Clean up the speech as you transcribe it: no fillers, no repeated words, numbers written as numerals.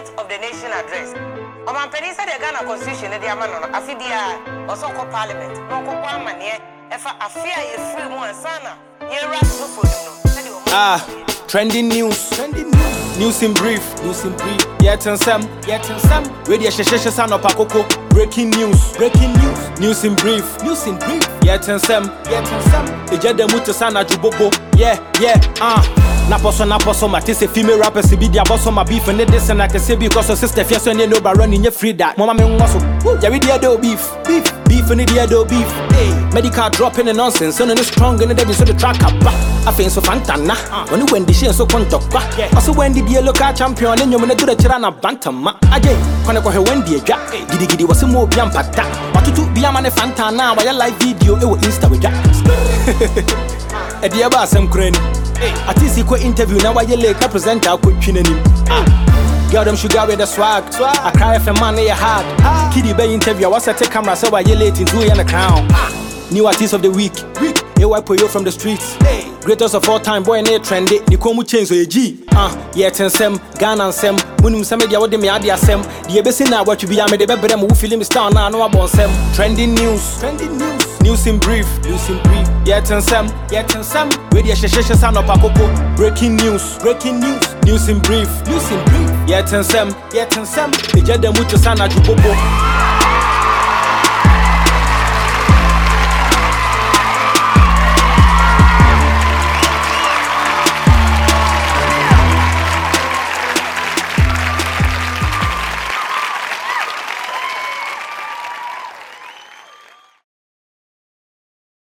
State of the Nation address. Oman Penny said the Ghana Constitution, the Amano, Afidia, or so called Parliament, no Copaman, if I fear you free one sana, you're right for them. Trending news. News in brief. Yet and some. Radio Shesha San of Pakoko. Breaking news. News in brief. Yet and some. Ejade Mutu Sana Jubobo. Yeah. Naposo Matisse female rappers be their boss on my beef and this and I can say because of sister Fias and no by running your free that. Mama muscle. Yeah, we did beef and the other beef. Medical dropping the nonsense, and it's strong and the so the track up. I think so Fantana. When you went the share so contour. Also when the local champion and you're gonna do the Chirana Bantama. Again, Konako Wendy Giddy was a more Biampata. But to be a man Fantana by a live video, it will Insta with that. At the Abba some crane. At this equal interview now I yell a presenter could chin him. Girl them sugar with the swag. I cry if a man they hard. Kiddie Bay interview, I was at a camera so I yell it into a crown. New artist of the week. AY from the streets. Greatest of all time, boy, near trendy. The Komu change so a G. Yet and Sem, Ghana and Sem. When you media what they me add Sem. The ABC now what you be, I made a baby who feel him star now. No about Sem. Trending news. News in brief. Yet and Sem. Radio Shesha San of Pakoko. Breaking news. News in brief. Yet and Sem. Ejade Mutu Sana Jubobo.